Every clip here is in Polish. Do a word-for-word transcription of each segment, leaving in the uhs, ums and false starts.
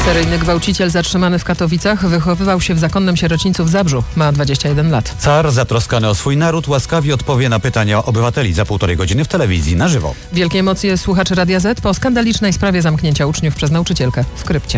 Seryjny gwałciciel zatrzymany w Katowicach wychowywał się w zakonnym sierocińcu w Zabrzu. Ma dwadzieścia jeden lat. Car zatroskany o swój naród łaskawie odpowie na pytania obywateli za półtorej godziny w telewizji na żywo. Wielkie emocje słuchaczy Radia Z po skandalicznej sprawie zamknięcia uczniów przez nauczycielkę w krypcie.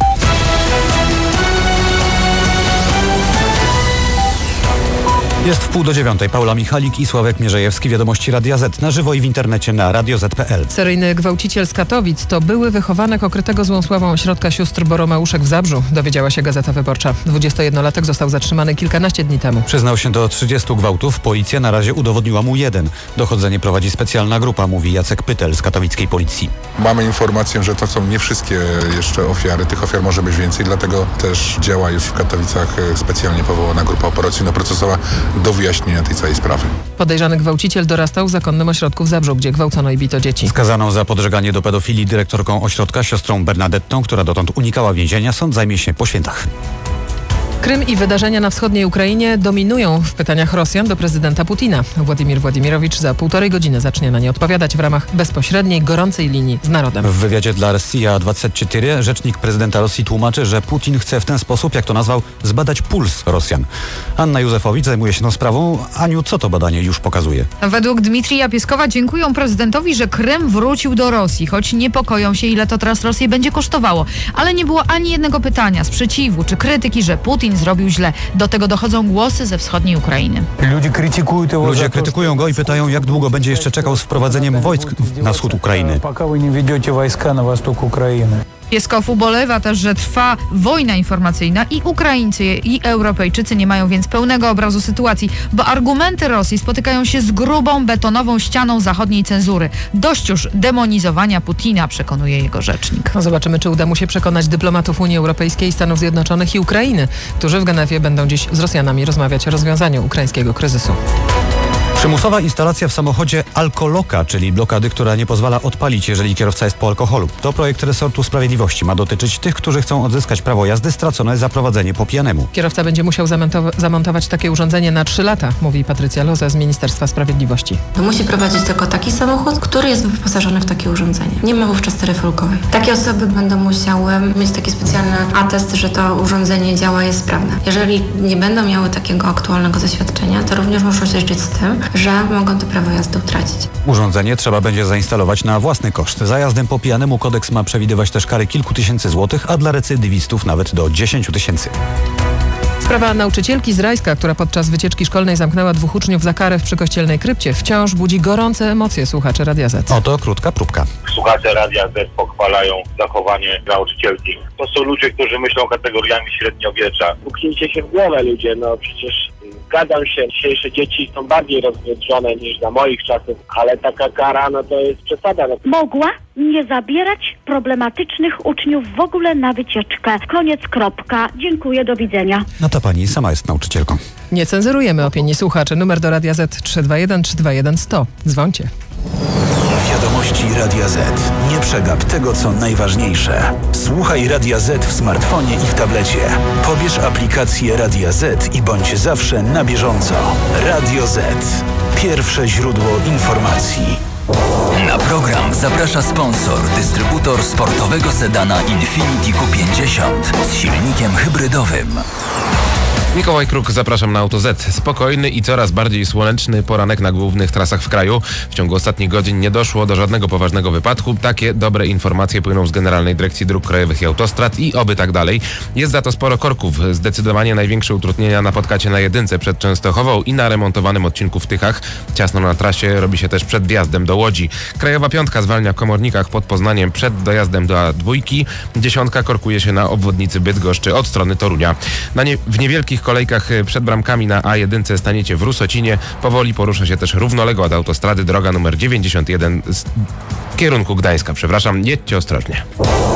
Jest w pół do dziewiątej. Paula Michalik i Sławek Mierzejewski. Wiadomości Radia Z na żywo i w internecie na radio zet kropka pe el. Seryjny gwałciciel z Katowic to były wychowanek okrytego złą sławą ośrodka sióstr Boromeuszek w Zabrzu, dowiedziała się Gazeta Wyborcza. dwudziestojednolatek został zatrzymany kilkanaście dni temu. Przyznał się do trzydziestu gwałtów. Policja na razie udowodniła mu jeden. Dochodzenie prowadzi specjalna grupa, mówi Jacek Pytel z katowickiej policji. Mamy informację, że to są nie wszystkie jeszcze ofiary. Tych ofiar może być więcej, dlatego też działa już w Katowicach specjalnie powołana grupa operacyjno-procesowa do wyjaśnienia tej całej sprawy. Podejrzany gwałciciel dorastał w zakonnym ośrodku w Zabrzu, gdzie gwałcono i bito dzieci. Skazaną za podżeganie do pedofilii dyrektorką ośrodka, siostrą Bernadettą, która dotąd unikała więzienia, sąd zajmie się po świętach. Krym i wydarzenia na wschodniej Ukrainie dominują w pytaniach Rosjan do prezydenta Putina. Władimir Władimirowicz za półtorej godziny zacznie na nie odpowiadać w ramach bezpośredniej, gorącej linii z narodem. W wywiadzie dla Rosja dwadzieścia cztery rzecznik prezydenta Rosji tłumaczy, że Putin chce w ten sposób, jak to nazwał, zbadać puls Rosjan. Anna Józefowicz zajmuje się tą sprawą. Aniu, co to badanie już pokazuje? Według Dmitrija Pieskowa dziękują prezydentowi, że Krym wrócił do Rosji, choć niepokoją się, ile to teraz Rosję będzie kosztowało. Ale nie było ani jednego pytania, sprzeciwu czy krytyki, że Putin zrobił źle. Do tego dochodzą głosy ze wschodniej Ukrainy. Ludzie krytykują go i pytają, jak długo będzie jeszcze czekał z wprowadzeniem wojsk na wschód Ukrainy. Pieskow ubolewa też, że trwa wojna informacyjna i Ukraińcy i Europejczycy nie mają więc pełnego obrazu sytuacji, bo argumenty Rosji spotykają się z grubą, betonową ścianą zachodniej cenzury. Dość już demonizowania Putina, przekonuje jego rzecznik. No zobaczymy, czy uda mu się przekonać dyplomatów Unii Europejskiej, Stanów Zjednoczonych i Ukrainy, którzy w Genewie będą dziś z Rosjanami rozmawiać o rozwiązaniu ukraińskiego kryzysu. Przymusowa instalacja w samochodzie alkoloka, czyli blokady, która nie pozwala odpalić, jeżeli kierowca jest po alkoholu. To projekt resortu sprawiedliwości. Ma dotyczyć tych, którzy chcą odzyskać prawo jazdy stracone za prowadzenie po pijanemu. Kierowca będzie musiał zamontow- zamontować takie urządzenie na trzy lata, mówi Patrycja Loza z Ministerstwa Sprawiedliwości. Musi prowadzić tylko taki samochód, który jest wyposażony w takie urządzenie. Nie ma wówczas taryfy ulgowej. Takie osoby będą musiały mieć taki specjalny atest, że to urządzenie działa i jest sprawne. Jeżeli nie będą miały takiego aktualnego zaświadczenia, to również muszą się liczyć z tym, że mogą to prawo jazdy utracić. Urządzenie trzeba będzie zainstalować na własny koszt. Za jazdę po pijanemu kodeks ma przewidywać też kary kilku tysięcy złotych, a dla recydywistów nawet do dziesięciu tysięcy. Sprawa nauczycielki z Rajska, która podczas wycieczki szkolnej zamknęła dwóch uczniów za karę w przykościelnej krypcie, wciąż budzi gorące emocje słuchaczy Radia Z. Oto krótka próbka. Słuchacze Radia Z pochwalają zachowanie nauczycielki. To są ludzie, którzy myślą kategoriami średniowiecza. Puknijcie się w głowę, ludzie, no przecież zgadzam się, dzisiejsze dzieci są bardziej rozwydrzone niż za moich czasów, ale taka kara, no to jest przesada. No. Mogła nie zabierać problematycznych uczniów w ogóle na wycieczkę. Koniec, kropka. Dziękuję, do widzenia. No ta pani sama jest nauczycielką. Nie cenzurujemy opinii słuchaczy. Numer do Radia Z trzysta dwadzieścia jeden trzysta dwadzieścia jeden sto. Dzwońcie. Wiadomości Radia Z. Nie przegap tego, co najważniejsze. Słuchaj Radia Z w smartfonie i w tablecie. Pobierz aplikację Radia Z i bądź zawsze na bieżąco. Radio Z. Pierwsze źródło informacji. Na program zaprasza sponsor, dystrybutor sportowego sedana Infiniti Q pięćdziesiąt z silnikiem hybrydowym. Mikołaj Kruk, zapraszam na Auto Z. Spokojny i coraz bardziej słoneczny poranek na głównych trasach w kraju. W ciągu ostatnich godzin nie doszło do żadnego poważnego wypadku. Takie dobre informacje płyną z Generalnej Dyrekcji Dróg Krajowych i Autostrad i oby tak dalej. Jest za to sporo korków. Zdecydowanie największe utrudnienia napotkacie na jedynce przed Częstochową i na remontowanym odcinku w Tychach. Ciasno na trasie robi się też przed wjazdem do Łodzi. Krajowa Piątka zwalnia w Komornikach pod Poznaniem przed dojazdem do A dwa. Dziesiątka korkuje się na obwodnicy Bydgoszczy od strony Torunia. Na nie, w niewielkich kolejkach przed bramkami na A jeden staniecie w Rusocinie. Powoli porusza się też równolegle od autostrady droga numer dziewięćdziesiąt jeden z kierunku Gdańska. Przepraszam, jedźcie ostrożnie.